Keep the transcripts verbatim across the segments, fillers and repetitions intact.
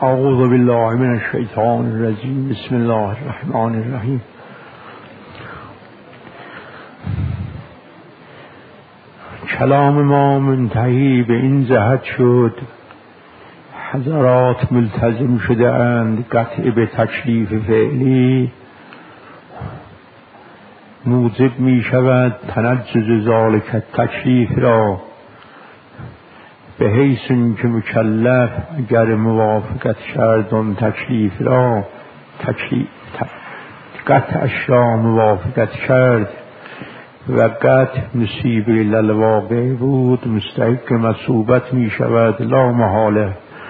اعوذ بالله من الشیطان الرجیم. بسم الله الرحمن الرحیم. کلام ما منتهی به این جهت شد حضرات ملتزم شده اند قطع به تکلیف فعلی موجب می شود تنجز ذالک تکلیف را، به حیث که مکلف اگر موافقت کرد آن تکلیف را تکلیف قطعش را موافقت کرد و قطع مصیبه للواقع بود مستحق مثوبت می شود لا محاله.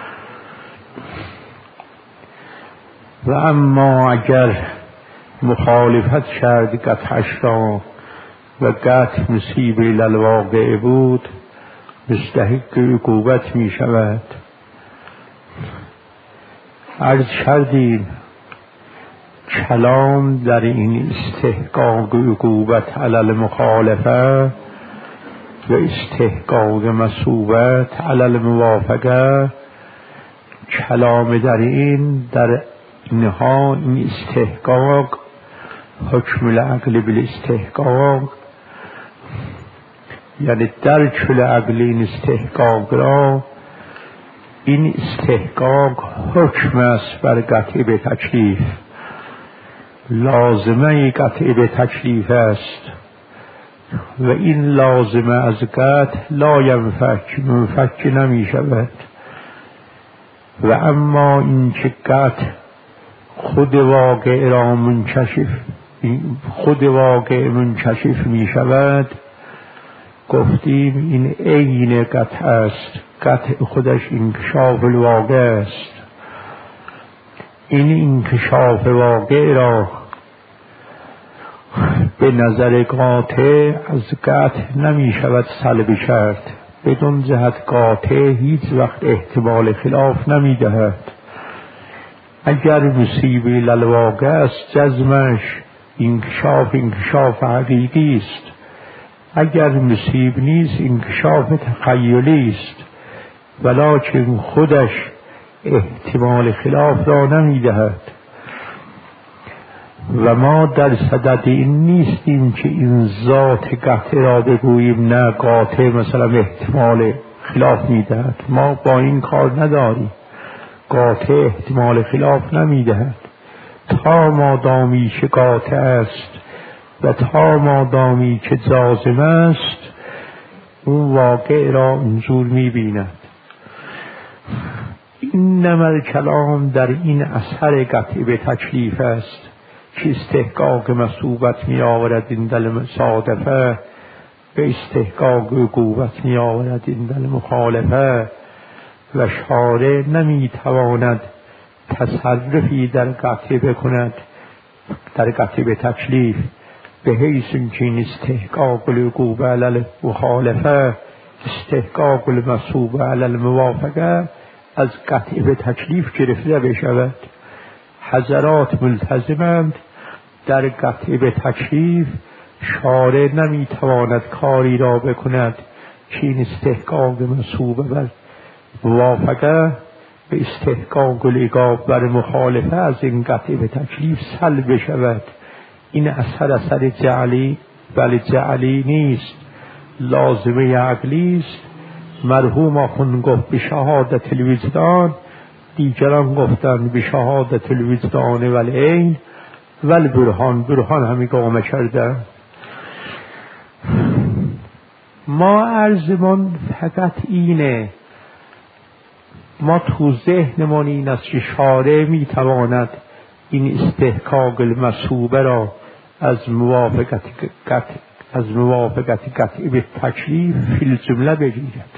و اما اگر مخالفت کرد قطعش را و قطع مصیبه للواقع بود مستحق عقوبت می شود. عرض کردیم کلام در این استحقاق عقوبت علی المخالفه و استحقاق مثوبت علی الموافقه، کلام در این در اینها این استحقاق حکم العقل بالاستحقاق، یعنی در کل عقل این استحقاق را این استحقاق حکم است بر قطع به تکلیف، لازمه قطع به تکلیف است و این لازمه از قطع لا ینفک منفک نمی شود. و اما این که قطع خود واقع را منکشف خود واقع منکشف می شود، گفتیم این عین قطع است، قطع خودش انکشاف الواقع است. این انکشاف واقع را به نظر قاطع از قطع نمی شود سلب کرد، بدون جهت قاطع هیچ وقت احتمال خلاف نمی دهد. اگر مصیبه للواقع است جزمش انکشاف انکشاف حقیقی است، اگر مصیب نیست انکشاف تخیلی است، ولکن خودش احتمال خلاف را نمی دهد. و ما در صدد این نیستیم که این ذات قطع را بگوییم نه قاطع مثلا احتمال خلاف می دهد، ما با این کار نداریم. قاطع احتمال خلاف نمی دهد تا مادامی که قاطع است و تا مادامی که جازم است اون واقع را انظور می بیند. این نمر کلام در این اثر قطع به تکلیف است که استحقاق مثوبت می آورد این دل مصادفه به استحقاق عقوبت می آورد این دل مخالفه، و شارع نمی تواند تصرفی در قطع بکند در قطع به تکلیف به حیث که این استحقاق العقوبه علی المخالفه استحقاق المثوبه علی الموافقه از قطع به تکلیف گرفته بشود. حضرات ملتزمند در قطع به تکلیف، شارع نمی تواند کاری را بکند که این استحقاق مثوبه بر موافقه به استحقاق العقاب بر مخالفه از این قطع به تکلیف سلب شود. این اثر اثر جعلی بل جعلی نیست، لازمه عقلی است. مرحوم آخوند گفت به شهادت الوجدان، دیگران گفتند به شهادت الوجدان والعین والبرهان، برهان همی قامه کرده. ما عرضمون فقط اینه، ما تو ذهنمون این است که شارع میتواند این استحقاق المثوبه را از موافقت قطع از موافقت قطعی به تکلیف فی الجمله بگیرد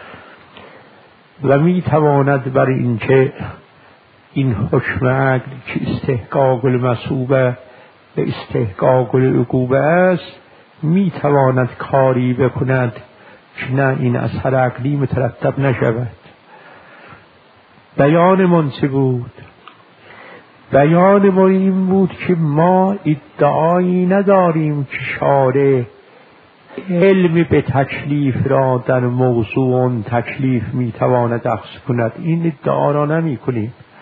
و میتواند بر اینکه این حکم عقل که استحقاق المثوبه به استحقاق العقوبه است میتواند کاری بکند که نه این اثر عقلی مترتب نشود. بیان من چه بود؟ بیان ما این بود که ما ادعایی نداریم که شارع علم به تکلیف را در موضوع تکلیف میتواند اخذ کند، این ادعا را نمی کنیم.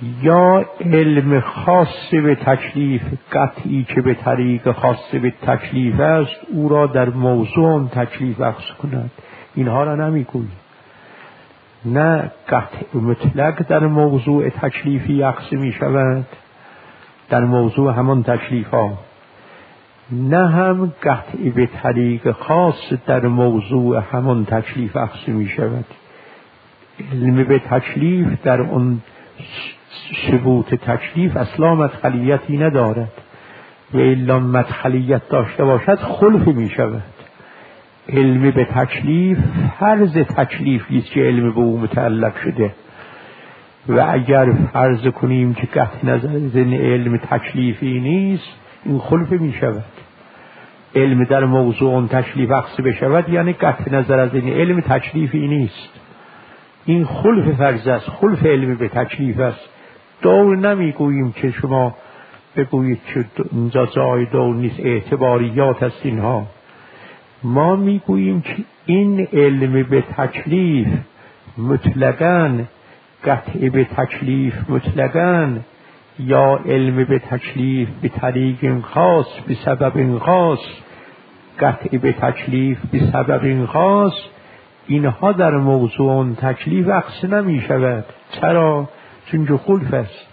یا علم خاص به تکلیف قطعی که به طریق خاص به تکلیف است او را در موضوع تکلیف اخذ کند. اینها را نمیگویی. نه قطع مطلق در موضوع تکلیفی اخذ می شود، در موضوع همان تکلیف ها، نه هم قطع به طریق خاص در موضوع همان تکلیف اخذ می شود. علم به تکلیف در اون ثبوت تکلیف اصلا مدخلیتی ندارد و الا مدخلیت داشته باشد خلف می شود. علم به تکلیف فرض تکلیفی است که علم به او متعلق شده و اگر فرض کنیم که قطع نظر از این علم تکلیفی نیست این خلف می شود. علم در موضوع تکلیف اخذ بشود یعنی قطع نظر از این علم تکلیفی نیست. این خلف فرض است، خلف علم به تکلیف است. دور نمیگوییم که شما بگویید که اینجا جای دور نیست، اعتباریات است اینها. ما میگوییم که این علم به تکلیف مطلقاً قطع به تکلیف مطلقاً یا علم به تکلیف به طریق خاص به سبب خاص، قطع به تکلیف به سبب خاص، اینها در موضوع تکلیف اخذ نمی شود. چرا؟ چون که خلف است.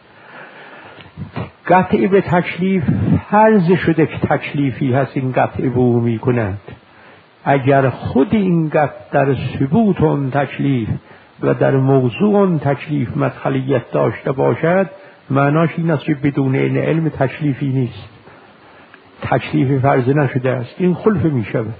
قطع به تکلیف فرض شده که تکلیفی هست، این قطع به او می کند. اگر خود این قطع در ثبوت اون تکلیف و در موضوع اون تکلیف مدخلیت داشته باشد معناش این است که بدون این علم تکلیفی نیست، تکلیف فرض نشده است. این خلف می شود.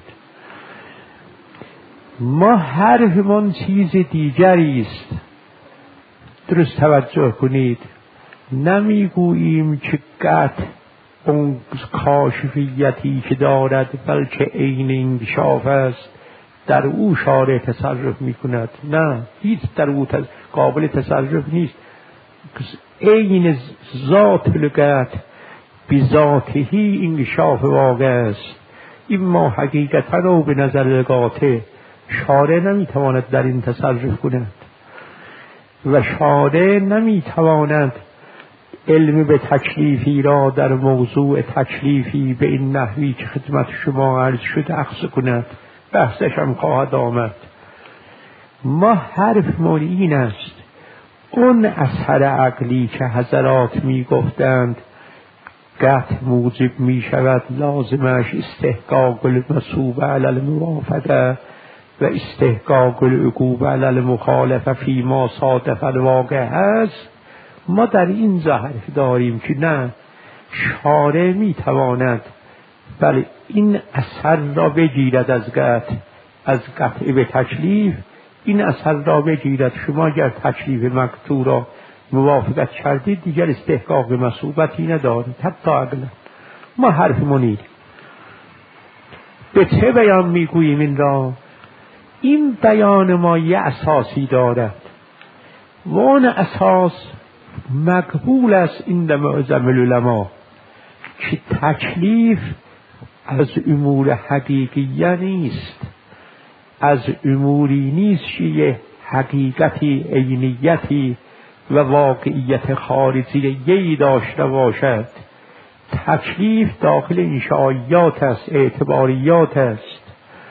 ما حرفمان چیز دیگری است. درست توجه کنید. نمیگوییم که قطع اون کاشفیتی که دارد بلکه عین انکشاف است، در او شارع تصرف می کند. نه، هیچ در او قابل تصرف نیست. عین ذات القطع بذاتهی انکشاف واقع است. این ما حقیقتا رو به نظر قاطع شارع نمیتواند در این تصرف کند و شارع نمیتواند علم به تکلیفی را در موضوع تکلیفی به این نحوی که خدمت شما عرض شد اخذ کند. بحثش هم خواهد آمد. ما حرف ما این است اون اثر عقلی که حضرات می گفتند قطع موجب می شود، لازمش استحقاق المصوبه علی الموافقه و استحقاق العقوبه علی المخالفه فیما صادف الواقع هست. ما در این حرف داریم که نه، شارع می تواند بله این اثر را بگیرد از قطع، از قطع به تکلیف این اثر را بگیرد. شما اگر تکلیف مقطوع را موافقت کردید دیگر استحقاق مصوبتی ندارید حتی عقلا. ما حرف منید به چه بیان میگوییم این را؟ این بیان ما یه اساسی دارد و اون اساس مقبول است این در معظم العلماء که تکلیف از امور حقیقیه نیست، از اموری نیست که یه حقیقتی عینیتی و واقعیت خارجیه‌ای داشته باشد. تکلیف داخل این شایعات است، اعتباریات است.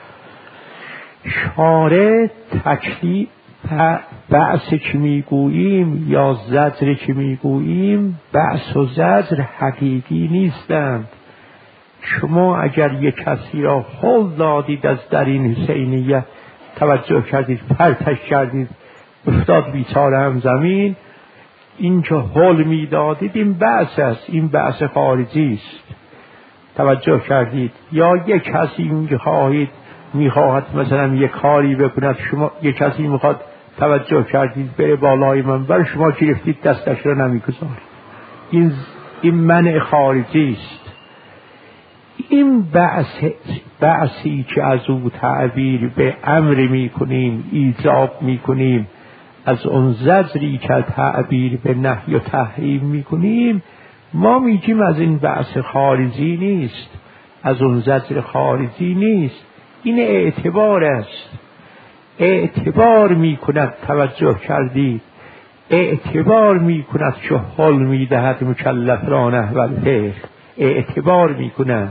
شارع تکلیف بعث که میگوییم یا زجر که میگوییم، بعث و زجر حقیقی نیستند. شما اگر یک کسی را حل دادید از در این حسینیه، توجه کردید پرتش کردید افتاد بیچاره هم زمین، این که حل میدادید این بعث است، این بعث خارجی است. توجه کردید؟ یا یک کسی میخواهید میخواهد مثلا یک کاری بکند، شما یک کسی میخواد توجه کردید بره بالای منبر، شما گرفتید دستش را نمیگذارید، این این منع خارجی است. این بعث بعثی که از او تعبیر به امر میکنیم، ایجاب میکنیم، از اون زجری که تعبیر به نهی و تحریم میکنیم، ما میگیم از این بعث خارجی نیست، از اون زجر خارجی نیست، این اعتبار است. اعتبار میکند. توجه کردید؟ اعتبار می کند چو حل می دهد مکلف را نحو الفعل. اعتبار می کند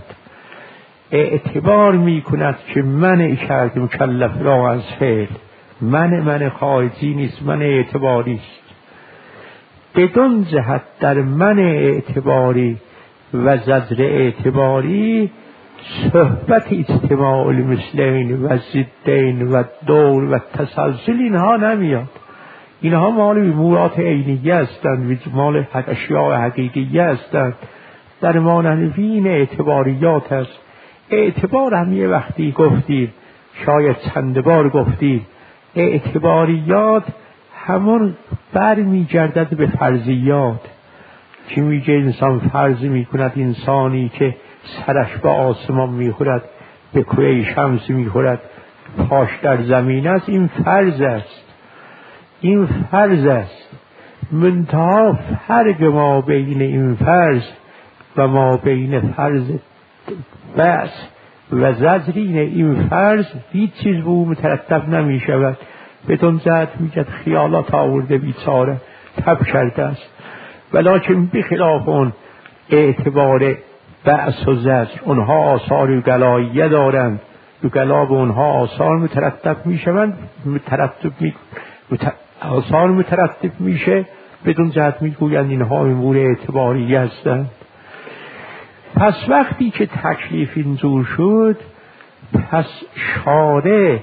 اعتبار می کند که منع کرد مکلف را از فعل. من من خارجی نیست، من اعتباری است. بدون جهت در من اعتباری و زجر اعتباری صحبت اجتماع المثلین و ضدین و دور و تسلسل اینها نمیاد. اینها مال امورات عینیه هستند، مال اشیاء حقیقیه هستند. در مانوین اعتباریات هست. اعتبار هم یه وقتی گفتیم، شاید چند بار گفتیم، اعتباریات همون بر می گردد به فرضیات که میگه انسان فرض می کند انسانی که سرش به آسمان می خورد، به کوه شمس می خورد، پاش در زمین است. این فرض است، این فرض است. منتها فرق ما بین این فرض و ما بین فرض بس و زجرین این فرض هیچ چیز به او مترتب نمی شود. بدون جهت میگد خیالات آورده بیچاره تب کرده است. ولیکن بخلاف اون اعتبار بأس و زجر، اونها آثار گلاییه دارند، و گلا به اونها آثار مترتب می شوند، مترتب می مت... آثار مترتب میشه. بدون جهت میگویند اینها امور اعتباری هستند. پس وقتی که تکلیف اینجور شد، پس شارع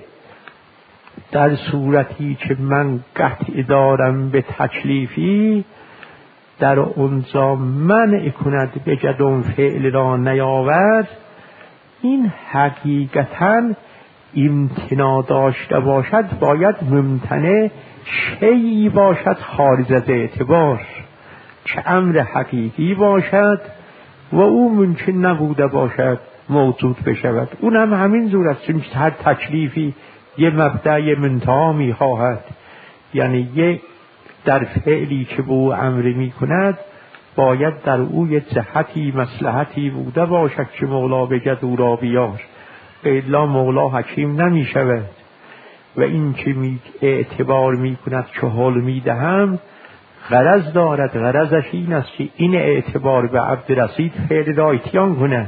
در صورتی که من قطع دارم به تکلیفی، در اونجا منع کند بگد اون فعل را نیاورد، این حقیقتاً امتناع داشته باشد باید ممتنع شیئی باشد خارج از اعتبار، که امر حقیقی باشد و او ممکن نبوده باشد موجود بشود. اون هم همین جور است، چون هر تکلیفی یه مبدأ یه منتها می خواهد. یعنی یه در فعلی که به او امر می کند باید در او یه جهتی مصلحتی بوده باشد که مولا بگد او را بیار، الا مولا حکیم نمی شود. و این که می اعتبار می کند که حل می دهم غرض دارد. غرضش این است که این اعتبار به عبد رسید فعل را اتیان کند.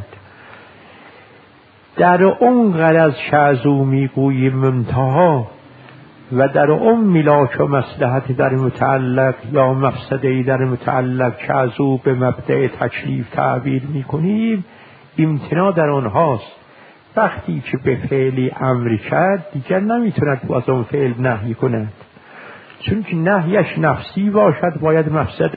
در اون غرض که از او می گوییم منتها و در اون ملاک و مصلحت در متعلق یا مفسده در متعلق که از او به مبدأ تکلیف تعبیر می کنیم، امتناع در آنهاست. وقتی که به فعلی امر کرد دیگر نمیتوند از اون فعل نهی کند، چون که نهیش نفسی باشد باید مفسد